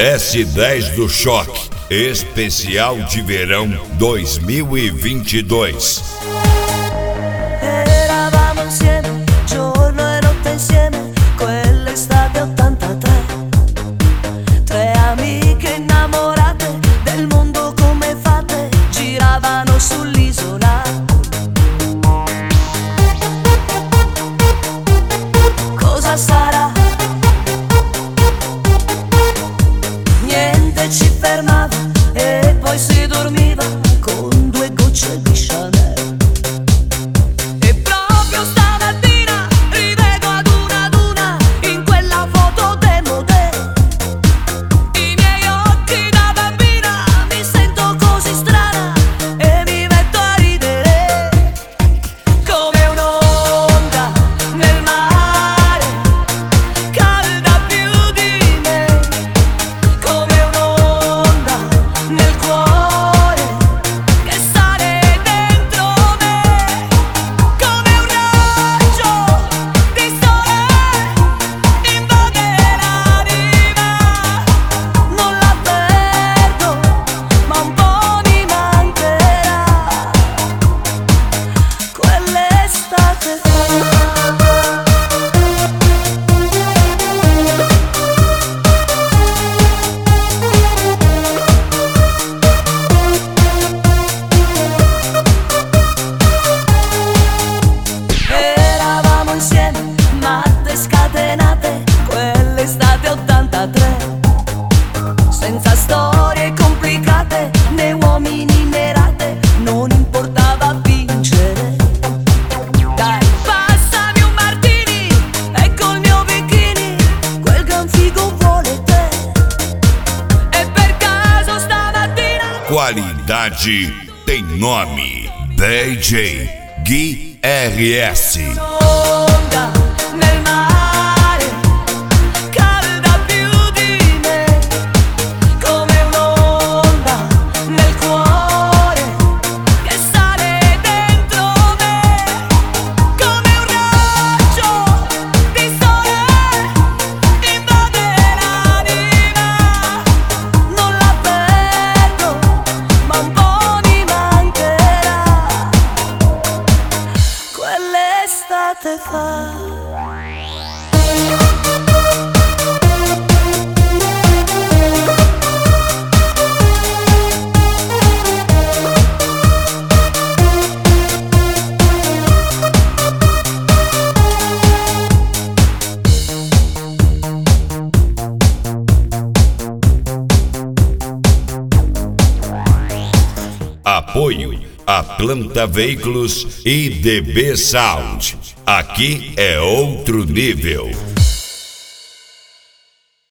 S10 do Choque, especial de verão 2022. Eravamo insieme, giorno e notte insieme, quell'estate 83. Tre amiche innamorate del mondo come fate, giravano sull'isola. Cosa sarà? Niente ci fermava e poi si dormiva con 2 gocce di Chanel. E proprio stamattina rivedo ad una in quella foto demodè. I miei occhi da bambina, mi sento così strana e mi metto a ridere come un'onda nel mare, calda più di me, come un'onda nel cuore che sale dentro me, come un raggio di sole invade l'anima. Non la perdo, ma un po' mi mancherà quell'estate fa. Eravamo insieme, matte scatenate, quell'estate 83. Senza storie complicate, né uomini né rate, non importava vincere. Dai, passami un martini, e col mio bikini, quel gran figo vuole te. E per caso stamattina Qualidade tem nome. DJ Gui RS. un'onda nel mare, calda più di me, come un'onda nel cuore che sale dentro me, come un raggio di sole invade l'anima. Non la perdo, ma un po' mi mancherà quell'estate fa. Apoio a Planta Veículos e DB Sound. Aqui é outro nível.